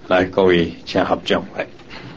来，各位请合掌来。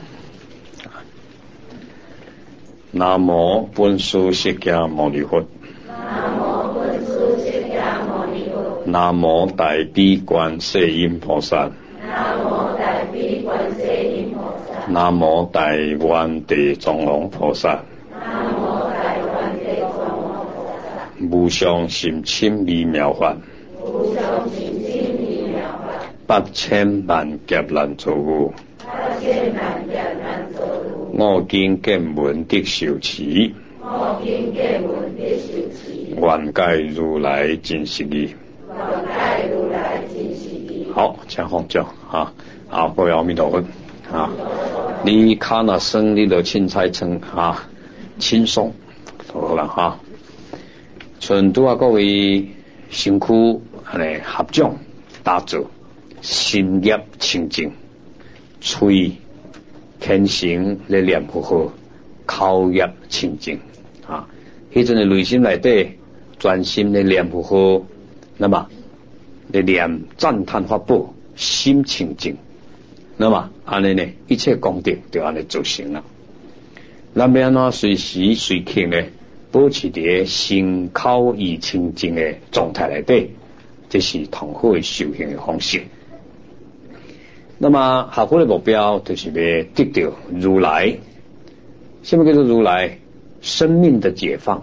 南无本师释迦牟尼佛。 南无本师释迦牟尼佛。 南无大悲观世音菩萨。 南无大悲观世音菩萨。 南无大愿地藏王菩萨。 南无大愿地藏王菩萨。 无上甚深微妙法。 无上甚深微妙法。 八千万劫难遭遇。 八千万劫难遭遇。 我今见闻得受持。 我今见闻得受持。 愿解如来真实义。 愿解如来真实义。 好，请放掌啊！啊，各位阿弥陀佛啊！你卡那生你的凊彩称啊，轻松好了哈。全都各位辛苦来合掌打坐，心业清净，嘴虔诚来念佛号，口业清净啊。迄阵的内心内底专心来念佛号，那么来念赞叹法宝，心清净。那么安尼呢，一切功德就安尼做成了。咱要安怎随时随刻呢，保持伫心口意清净的状态内底，这是同好的修行的方式。那么学佛的目标就是要得到如来。什么叫做如来？生命的解放，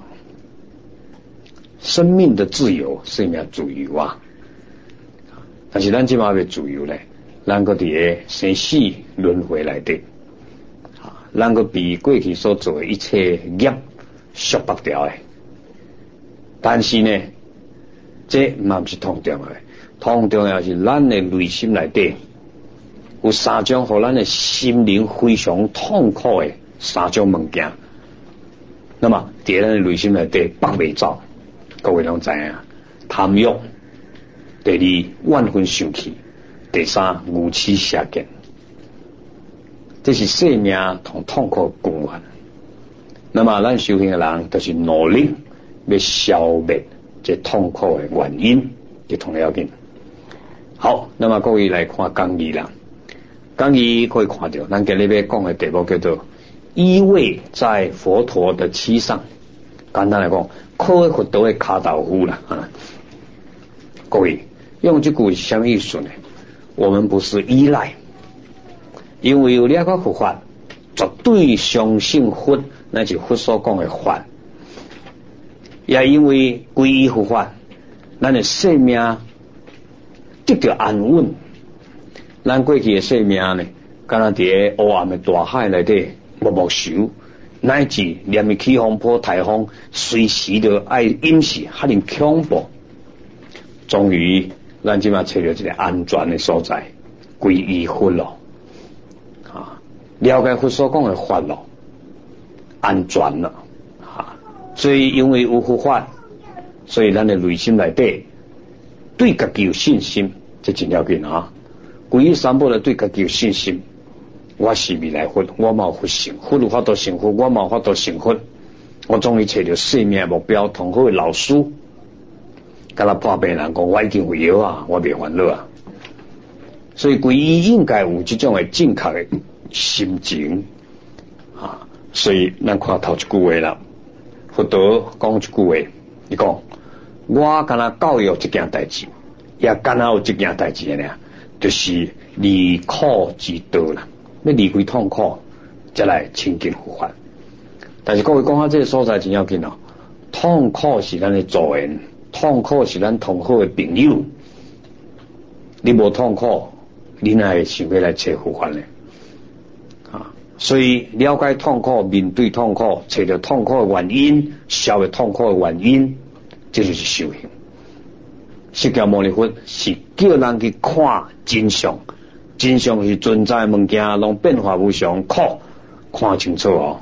生命的自由，生命自由啊！但是咱即马要自由咧，咱个伫生死轮回内底，咱个比过去所做的一切业束缚掉诶。但是呢，这嘛不是通重要的，通重要是咱的内心内底有三种互咱的心灵非常痛苦的三种物件。那么伫咱的内心内底绑袂走，各位拢知影，贪欲。第二，万分生气；第三，无耻邪见。这是生命同痛苦的根源。那么咱修行的人，就是努力要消灭这痛苦的原因，就同了紧。好，那么各位来看讲义啦。讲义可以看到，咱今日要讲的题目叫做依偎在佛陀的膝上。简单来讲，靠佛陀的脚豆腐啦啊！各位。用这句什么意思呢？我们不是依赖，因为有了个佛法，绝对相信佛，那是佛所讲的法。也因为皈依佛法，咱的生命得到安稳。咱过去的生命呢，敢若伫黑暗的大海内底默默修，乃至连起风波台风，随时都爱饮食，遐尼恐怖。终于咱即马找到一个安全的所在，皈依佛咯，啊，了解佛所讲的法咯，安全了，啊，所以因为有佛法，所以咱的内心内底对家己有信心，这真要紧啊！皈依三宝的对家己有信心，我是未来佛，我冇佛性，佛有法度成佛，我冇法度成佛，我终于找到生命的目标，同好的老师。跟他破病人讲，我已经会晓啊，我袂烦恼啊。所以皈依应该有这种的正确的心情啊。所以咱看头一句话啦，佛陀讲一句话，伊讲我敢若教育这件代志，也敢若有这件代志呢，就是离苦之道啦。要离开痛苦，再来亲近佛法。但是各位讲下这个所在真要紧哦，痛苦是咱的助缘。痛苦是咱同好的朋友，你无痛苦，你哪会想要来找佛法呢？啊，所以了解痛苦，面对痛苦，找到痛苦的原因，消灭痛苦的原因，这就是修行。释迦牟尼佛是叫人去看真相，真相是存在的物件，拢变化无常，苦看清楚哦。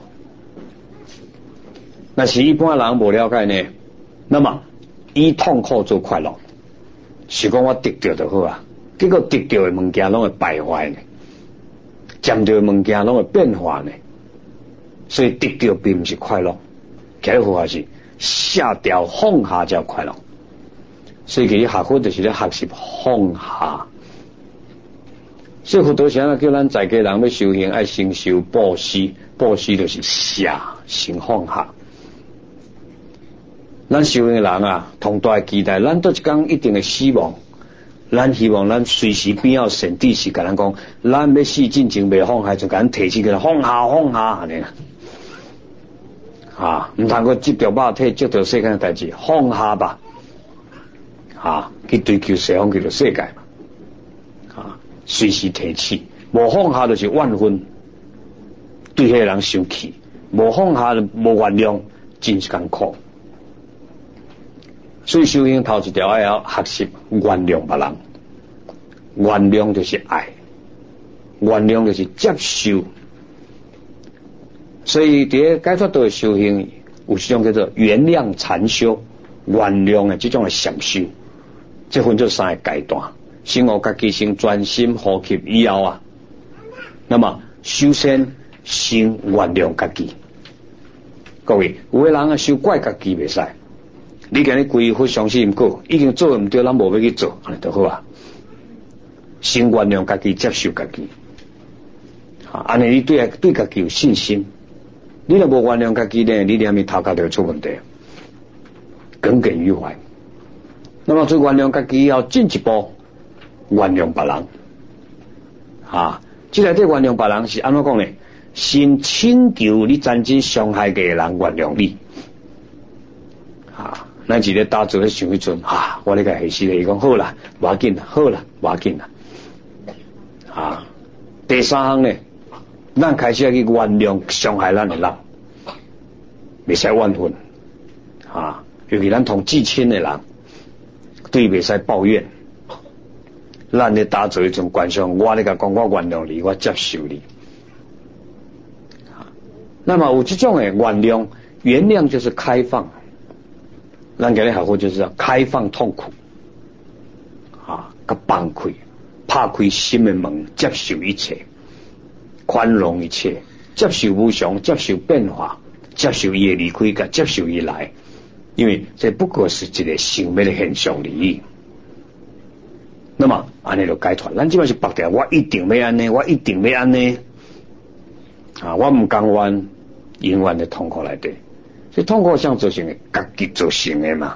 那是一般人无了解呢，那么以痛苦做快乐，是讲我得到就好啊。结果得到的物件拢会败坏呢，占到的物件拢会变化呢。所以得到并不是快乐，解佛法是下掉放下叫快乐。所以其实学佛就是咧学习放下， 所以佛陀想叫咱在家人要修行，爱先修布施，布施就是下先放下。咱修行的人啊，同大期待，咱都一天一定会死亡。咱希望咱随时边要神地时，甲咱讲，咱要死进前未放下，就甲咱提起佢放下放下安尼啊，唔通个执着肉体，执着世间的代志，放下吧啊，去追求西方叫做世界嘛啊，随时提起，无放下就是怨恨，对迄个人生气，无放下无原谅，真是艰苦。所以修行头一条要学习原谅别人，原谅就是爱，原谅就是接受。所以在解脱道的修行有一种叫做原谅禅修，原谅的这种的禅修，这分做三个阶段。先我家己先专心呼吸以后啊，那么首先先原谅家己。各位，有的人啊修怪家己袂使。你今日规佛相信唔过，已经做唔对，咱无要去做，安尼就好啊。先原谅家己，接受家己，安尼你对家己有信心。你若无原谅家己呢，你连面头壳就出问题，耿耿于怀。那么做原谅家己要进一步原谅别人，这内底原谅别人是安怎讲呢？先请求你真正伤害嘅人原谅你。咱一日打坐咧想迄阵我咧个下死咧，伊讲好啦，无要紧啦，好啦，无要紧啦。第三项呢，咱开始要去原谅伤害咱的人，袂使怨恨尤其咱同至亲的人，对袂使抱怨。咱咧打坐迄阵观想，我咧甲讲，我原谅你，我接受你。那么有这种的原谅，原谅就是开放。咱今日学佛就是要开放痛苦甲放开，拍开心的门，接受一切，宽容一切，接受无常，接受变化，接受伊的离开，甲接受伊来，因为这不过是一个生命的现象而已。那么安尼就解脱。咱即摆是绑定，我一定要安尼，我一定要安尼我唔甘愿永远的痛苦内底。所以痛苦想造成的，家己造成的嘛。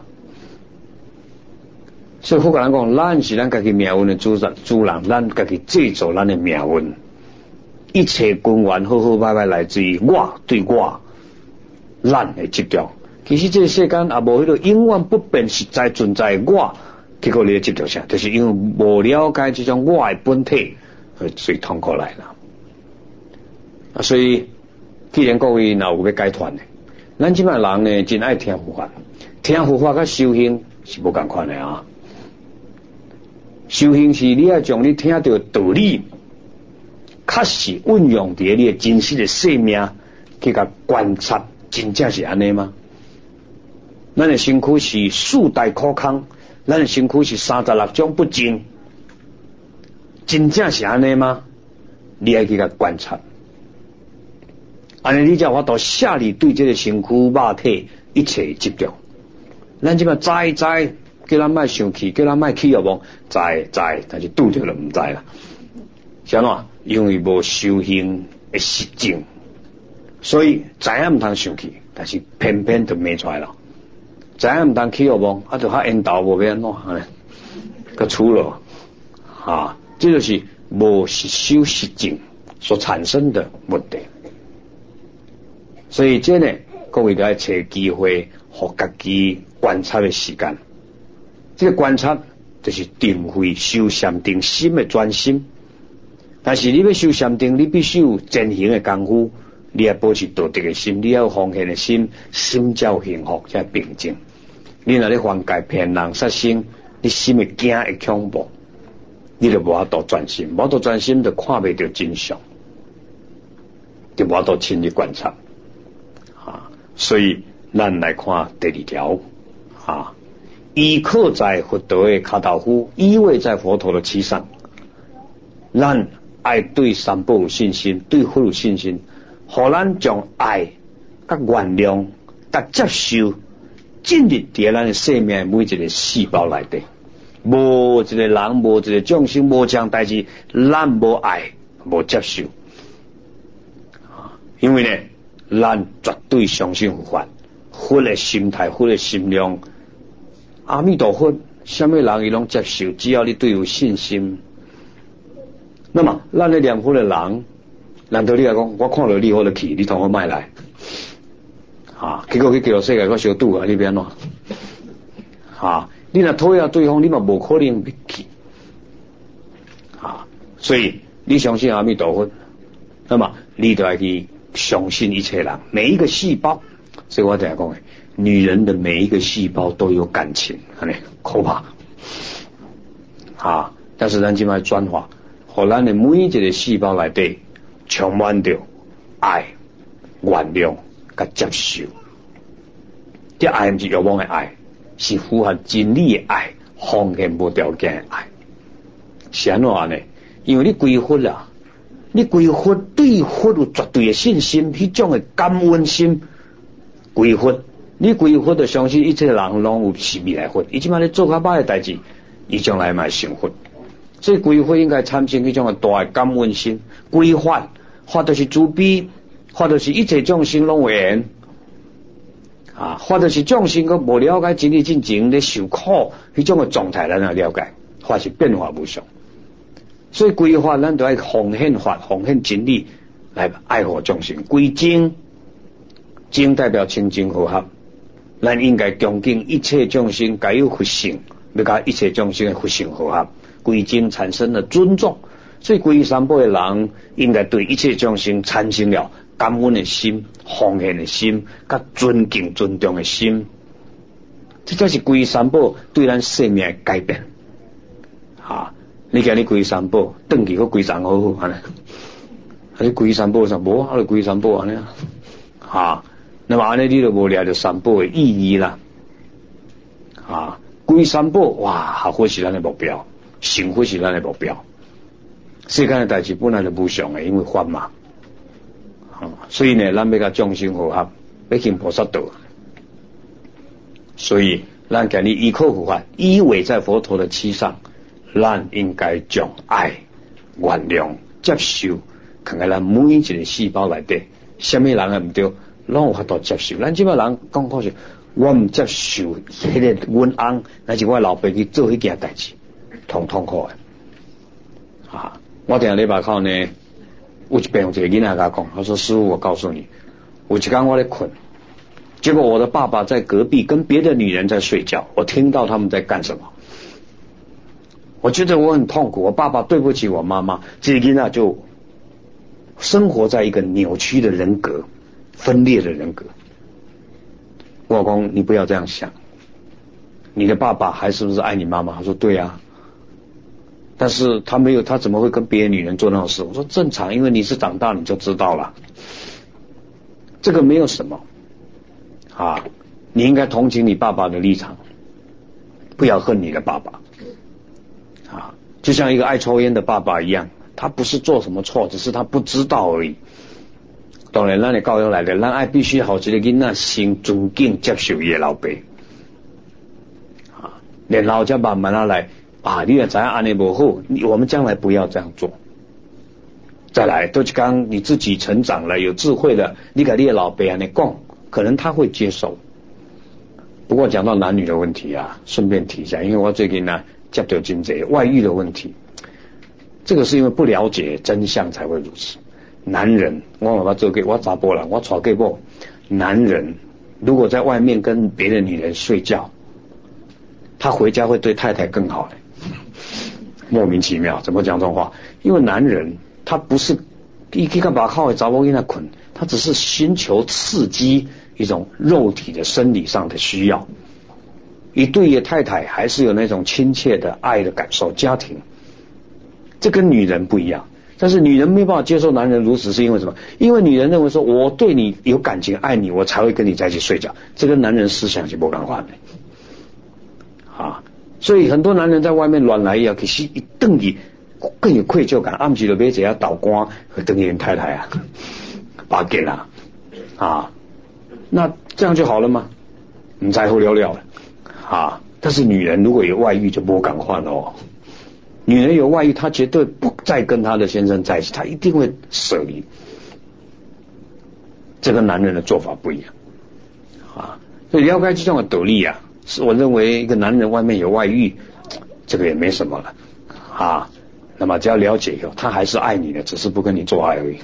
所以佛教人讲，咱是咱家己命运的主人，咱家己制造咱的命运。一切根源好好歹歹来自于我对我咱的执着。其实这个世间也无迄个永远不变实在存在我，结果你的执着啥？就是因为无了解这种我的本体，所以痛苦来了。所以既然各位若有要解脱的，咱即摆人呢，真爱听佛法，听佛法甲修行是无同款的修行是你要将你听到的道理，确实运用伫你的真实的生命去甲观察，真正是安尼吗？咱的身躯是四大苦空，咱的身躯是36种不净，真正是安尼吗？你要去甲观察。安尼你才有法度下你对这个身躯肉体一切执着。咱即摆知，叫咱莫生气，叫咱莫起欲望，知，但是拄着就唔知啦。是安怎？因为无修行的实证，所以知影唔通生气，但是偏偏就骂出来了。知影唔通起欲望，就较缘投无要安怎，个除了这就是无实修实证所产生的问题。所以这呢，各位都要找机会，和家己观察的时间。这个观察就是定慧修禅定心的专心。但是你要修禅定，你必须有践行的功夫，你要保持道德的心，你要有奉献的心，心才有幸福，才平静。你若咧犯戒骗人杀生，你心会惊会恐怖，你就无法度专心，无法度专心就看袂到真相，就无法度亲自观察。所以咱来看第二条依靠在佛陀的脚头夫，依偎在佛陀的膝上。咱爱对三宝有信心，对佛有信心，互咱将爱、甲原谅、甲接受进入伫咱的生命每一个细胞内底， 无一个人，无一个众生，无这样代志，咱无爱，无接受。因为呢，咱绝对相信佛法，佛的心态，佛的心量，阿弥陀佛，什么人伊拢接受，只要你对有信心。那么，咱咧念佛的人，难道你来讲，我看到你我就去，你同我卖来？结果去叫世界个小赌啊，你变喏？你若讨厌对方，你嘛无可能去。所以你相信阿弥陀佛，那么你就要去相信一切人，每一个细胞。所以我等下讲，女人的每一个细胞都有感情，可怕。但是咱今摆转化，互咱的每一个细胞内底充满着爱、原谅、甲接受。这爱不是欲望的爱，是符合真理的爱，奉献无条件的爱。是安怎呢？因为你归佛啦，你归佛对佛有绝对的信心，迄种的感恩心。归佛，你归佛就相信一切人拢有是未来佛，伊即摆咧做较歹的代志，伊将来嘛成佛。所以归佛应该产生迄种的大的感恩心。归法，法就是慈悲，法就是一切众生拢有缘。法就是众生个无了解真理进前咧受苦，迄种的状态咱要了解，法是变化无常。所以归法咱就要奉献法，奉献真理来爱护众生。归精，精代表清净和合，咱应该恭敬一切众生该有佛性，要甲一切众生的佛性和合。归精产生了尊重，所以皈依三宝的人应该对一切众生产生了感恩的心、奉献的心、甲尊敬尊重的心。这才是皈依三宝对咱生命的改变。你今日皈依三宝，转去个皈三好好安尼，你皈依三宝啥无？就皈依三宝安尼那么安尼你就无了解三宝的意义啦。皈依三宝，哇，学佛是咱的目标，成佛是咱的目标。世间的代志本来就无常的，因为法嘛。所以呢，咱要甲众生和合，要行菩萨道。所以咱今日依靠佛法，依偎在佛陀的膝上，咱应该将爱、原谅、接受，放在咱每一个细胞内底。什么人也唔对，拢有法度接受。咱即摆人讲好是，我唔接受迄个阮翁，乃至我老爸去做迄件代志，痛苦的。我顶下礼拜靠呢，有一遍有一个囡仔甲讲，他说：“师父，我告诉你，有一天我在困，结果我的爸爸在隔壁跟别的女人在睡觉，我听到他们在干什么，我觉得我很痛苦，我爸爸对不起我妈妈。”这个囡仔就生活在一个扭曲的人格、分裂的人格。我讲你不要这样想，你的爸爸还是不是爱你妈妈？他说对啊。但是他没有，他怎么会跟别的女人做那种事？我说正常，因为你是长大你就知道了，这个没有什么你应该同情你爸爸的立场，不要恨你的爸爸就像一个爱抽烟的爸爸一样，他不是做什么错，只是他不知道而已。当然咱的教育来的，咱爱必须好一个囡仔先尊敬接受伊的老爸然后再慢慢来你也知道安尼不好，我们将来不要这样做。再来，都是刚你自己成长了，有智慧了，你跟你的老爸安尼讲，可能他会接受。不过讲到男女的问题顺便提一下，因为我最近接到真济外遇的问题，这个是因为不了解真相才会如此。男人，我爸爸做给我查甫人，我娶给某男人，如果在外面跟别的女人睡觉，他回家会对太太更好的。莫名其妙，怎么讲这种话？因为男人他不是一个把靠找我给他捆，他只是寻求刺激，一种肉体的生理上的需要。一对的太太还是有那种亲切的爱的感受，家庭，这跟女人不一样。但是女人没办法接受男人如此，是因为什么？因为女人认为说我对你有感情，爱你，我才会跟你在一起睡觉，这跟男人思想是不相关的所以很多男人在外面乱来其实一顿去更有愧疚感，暗时就买一下豆干去等人太太把给了那这样就好了吗？不在乎了了但是女人如果有外遇就不敢换哦。女人有外遇，她绝对不再跟她的先生在一起，她一定会舍离。这跟男人的做法不一样啊。所以了解这种的道理啊，是我认为一个男人外面有外遇，这个也没什么了啊。那么只要了解以后，他还是爱你的，只是不跟你做爱而已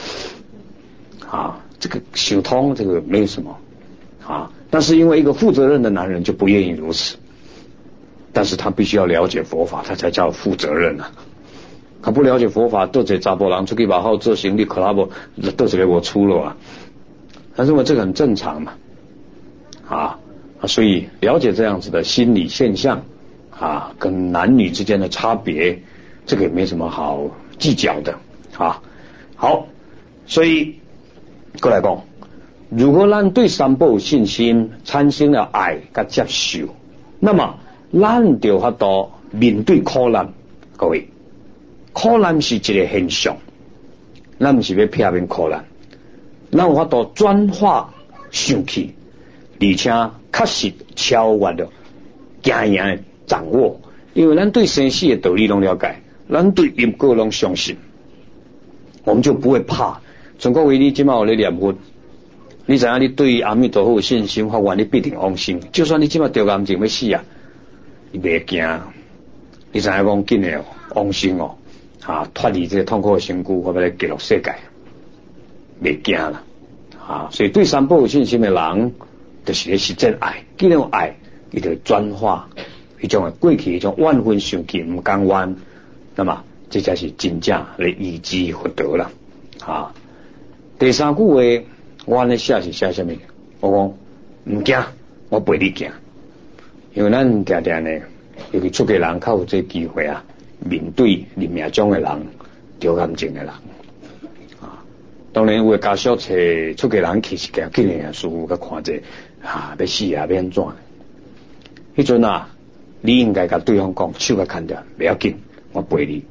啊。这个想通，这个没有什么啊。但是因为一个负责任的男人就不愿意如此，但是他必须要了解佛法，他才叫负责任啊。他不了解佛法，都这查甫人出去把好做行李，可他不都是给我出了啊。他认为这个很正常嘛啊，所以了解这样子的心理现象啊，跟男女之间的差别，这个也没什么好计较的啊。好，所以过来讲，如果咱对三宝有信心，产生了爱跟接受，那么咱就法度面对苦难。各位，苦难是一个现象，咱不是要避免苦难，咱有法度转化生气，而且确实超越了经验的掌握，因为咱对生死的道理拢了解，咱对因果拢相信，我们就不会怕。全国为你今晚有咧念佛，你知影你对阿弥陀佛有信心，发愿你必定往生。就算你今晚得癌症要死啊，你袂惊。你知影讲紧的往生哦，脱离这个痛苦的身躯，我要来极乐世界，袂惊啦所以对三宝有信心的人，就是实践爱，既然有爱，伊就转化一种的过去一种怨愤生气唔甘愿，那么这才是真正来依止福德啦第三句话，我咧写是写什么？我讲唔惊，我陪你行，因为咱常常呢，尤其出家人较有这机会啊，面对临命中的人，得癌症的人当然有的家属找出家人去是惊紧的师父甲看者要死啊，要安怎？迄阵你应该甲对方讲，手甲牵着，不要紧，我陪你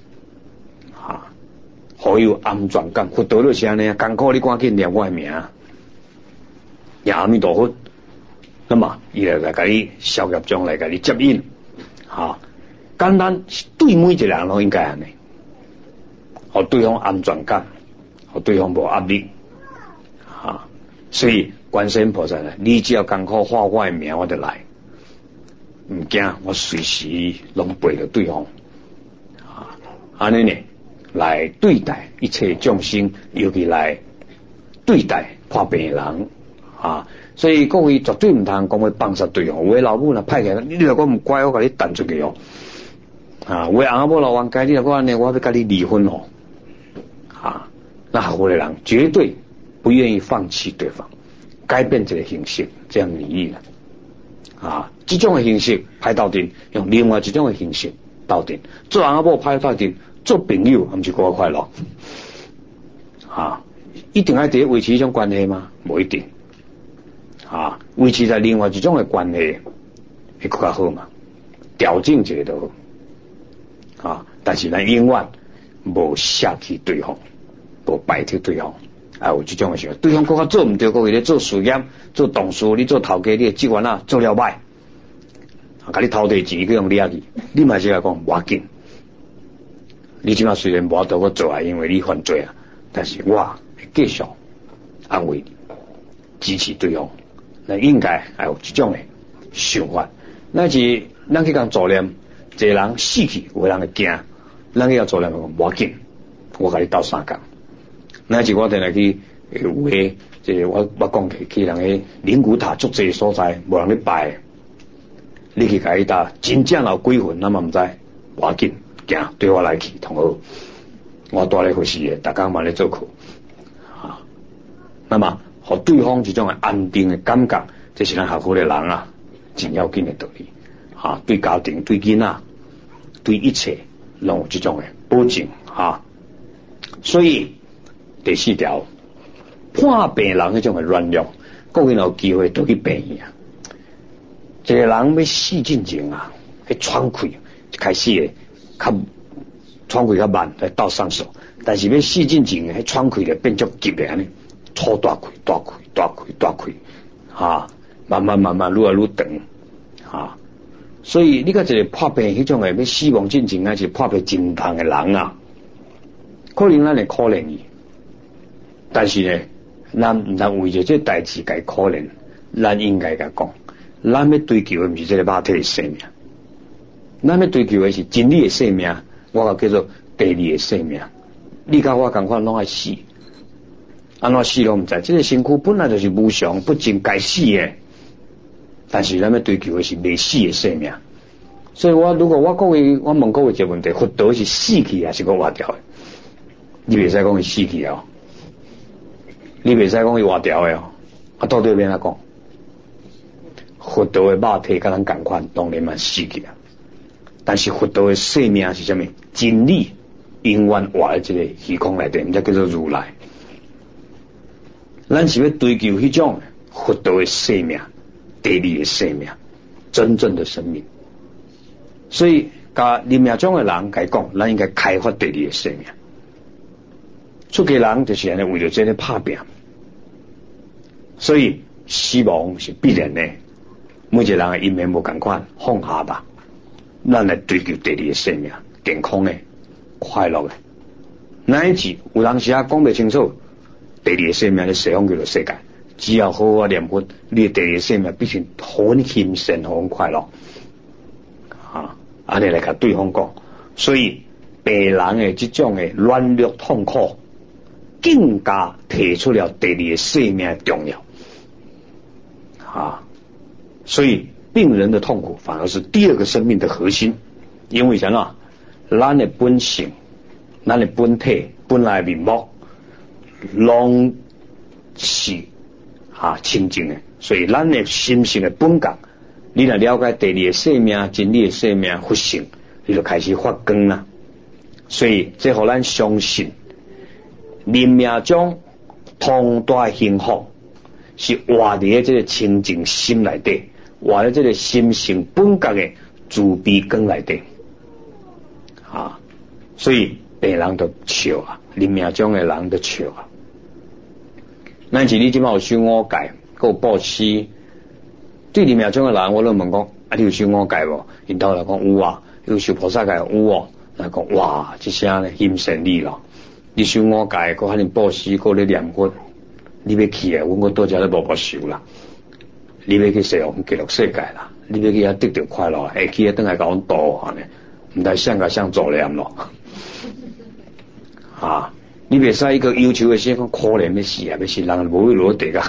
好有安全感。佛陀就是安尼，艰苦你赶紧念我的名，念阿弥陀佛，那么伊来甲你消业障，来甲你接引简单对每一个人都应该安尼，互对方安全感，互对方无压力所以观世音菩萨呢，你只要艰苦化我的名，我就来，唔惊，我随时拢陪着对方安尼呢来对待一切众生，尤其来对待破病的人所以各位绝对唔通讲要放杀对方。有的老母若歹起来，你若讲唔乖，我甲你弹出去有的阿某老王家，你若讲安尼，我要甲你离婚那好的人绝对不愿意放弃对方，改变这个形式，这样利益了这种的形式歹斗阵，用另外一种的形式斗阵，做阿某歹斗阵，做朋友不是过快乐一定要得维持一种关系吗？不一定维持在另外一种的关系会更加好嘛，调整一下就好但是咱永远无舍弃对方，无摆脱对方有这种的想法，对方更加做唔对，各位咧做事业做董事，你做头家，你的职员做了歹甲你偷摕钱去用掠去，你嘛是来讲无要紧，你即马虽然无法度我做因为你犯罪但是我会继续安慰你，支持对方。那应该还有这种的想法，那是咱去讲做念，一个人死去，有的人会惊，咱去要做念讲无要紧，我甲你斗相共。那是我定来去有诶，即我讲去人个灵骨塔足济所在，无人咧拜，你去甲伊搭真正有鬼魂，咱嘛毋知，无要紧，行对我来去同好，我带咧回事诶，逐工嘛咧做课那么互对方这种的安定的感觉，这是咱学佛的人真要紧的道理对家庭、对囡仔、对一切拢有这种的保证所以第四条，判病人迄种的软弱，各位有机会都去病院一个人要死进前去喘气，开始的较喘气较慢，来到上手，但是要死进前迄喘气就变足急的安尼。粗大气慢慢愈来愈长所以你个一个破病迄种诶要死亡进程还是破病真痛诶人啊，可能咱会可怜伊，但是呢，咱毋通为着这代志该可怜，咱应该甲讲，咱要追求诶毋是这个肉体诶生命，咱要追求诶是真理诶生命，我叫做第二诶生命。你甲我共款拢爱死，安怎死都毋知，这个身躯本来就是无常不净该死诶，但是咱要追求诶是未死诶生命。所以如果我问各位一个问题，佛陀是死去还是个活掉诶？你袂使讲伊死去哦，你袂使讲伊活掉诶哦，到底要安怎讲？佛陀诶肉体甲咱共款，当然嘛死去啊。但是佛陀诶生命是啥物？真理永远活在这个虚空内底，毋才叫做如来。咱是要追求迄种佛陀诶生命，第二诶生命，真正的生命。所以，甲临命中诶人来讲，咱应该开发第二诶生命。出家人就是安尼为了这个拍拼，所以死亡是必然的。每一个人诶因缘无共款，放下吧。咱来追求第二诶生命，健康诶、快乐诶。乃至有人时讲袂清楚，第二诶生命咧西方叫做世界，只要好好念佛，你第二诶生命必须互你轻松，互你快乐。安尼来甲对方讲，所以病人诶这种诶软弱痛苦，更加提出了第二个生命的重要所以病人的痛苦反而是第二个生命的核心，因为什么？咱的本性、咱的本体、本来面目，拢是清净的，所以咱的心性的本格，你若了解第二个生命、真理的生命、佛性，你就开始发光啦。所以这互咱相信，临命中通大幸福是活在这个清净心内底，活在这个心性本格的慈悲光内底所以病人都笑啊，临命中的人都笑啊。咱是你即马有修五戒，还有布施，对临命中的人，我都问讲，你有修五戒无？因头来讲有啊，有修菩萨戒有哦。来讲哇，这声咧힘胜利咯！你修五戒，佮遐尼布施，佮咧念佛，你要去啊？我到遮咧无修啦。你要去西方极乐世界啦，你要去遐得到快乐，会去遐等下甲阮度安尼，毋知想甲想做念咯。你袂使一个要求的先讲可怜的死啊，要死人无会落地噶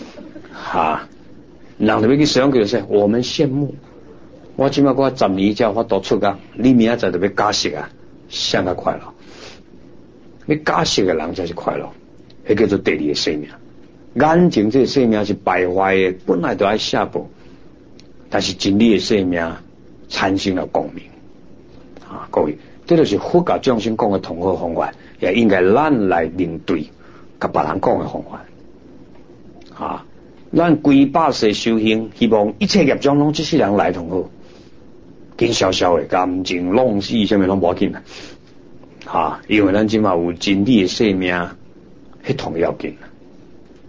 人就要去西方极乐世界，我们羡慕。我即摆我10年才有法度出啊，你明仔载就要加息啊，想较快乐。要加息的人才是快乐，迄叫做第二个生命。眼前这个生命是败坏的，本来就爱下步，但是真理的生命产生了光明各位，这就是佛教众生讲的同好方法，也应该咱来面对，甲别人讲的方法咱规百世修行，希望一切业障拢这世人来同好。紧小小的感情弄死什么拢无要紧因为咱即马有真理的生命，迄同要紧